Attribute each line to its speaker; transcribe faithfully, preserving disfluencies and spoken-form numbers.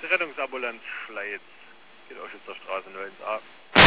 Speaker 1: Rettungsambulanz Schleiz. Geht auch jetzt zur Straße null eins A.